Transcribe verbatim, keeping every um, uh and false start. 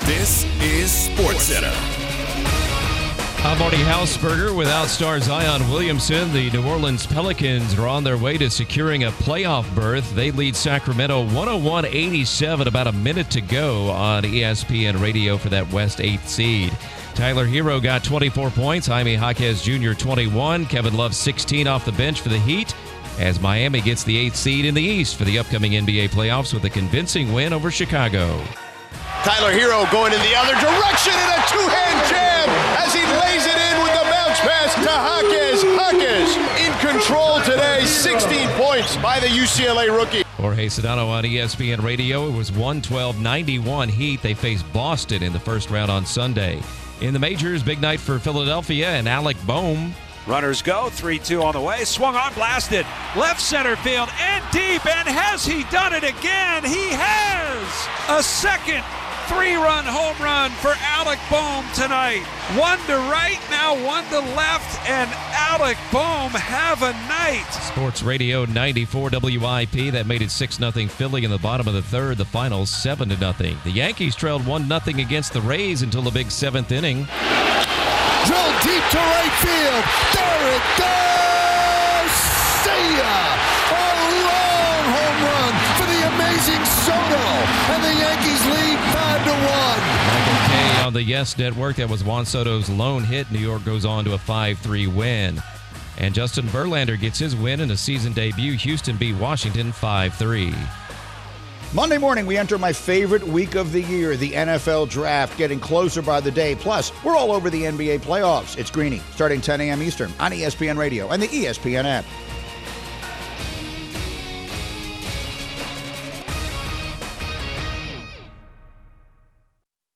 This is SportsCenter. I'm Marty Hausberger with outstar Zion Williamson. The New Orleans Pelicans are on their way to securing a playoff berth. They lead Sacramento one oh one eighty-seven, about a minute to go on E S P N Radio for that West eighth seed. Tyler Hero got twenty-four points. Jaime Jaquez Junior twenty-one. Kevin Love sixteen off the bench for the Heat, as Miami gets the eighth seed in the East for the upcoming N B A playoffs with a convincing win over Chicago. Tyler Hero going in the other direction and a two-hand jam as he lays it in with the bounce pass to Jaquez. Jaquez in control today, sixteen points by the U C L A rookie. Jorge Sedano on E S P N Radio. It was one twelve ninety-one Heat. They faced Boston in the first round on Sunday. In the majors, big night for Philadelphia and Alec Boehm. Runners go, three two on the way, swung on, blasted, left center field and deep, and has he done it again? He has! A second three-run home run for Alec Boehm tonight. One to right, now one to left, and Alec Boehm have a night. Sports Radio ninety-four W I P. That made it six nothing Philly in the bottom of the third. The final seven to nothing. The Yankees trailed one nothing against the Rays until the big seventh inning. Drill deep to right field. There it goes. See ya. A long home run for the amazing Soto. And the Yankees lead five to one. Michael Kay on the Yes Network. That was Juan Soto's lone hit. New York goes on to a five three win. And Justin Verlander gets his win in a season debut. Houston beat Washington five three. Monday morning, we enter my favorite week of the year, the N F L Draft, getting closer by the day. Plus, we're all over the N B A playoffs. It's Greeny, starting ten a.m. Eastern on E S P N Radio and the E S P N app.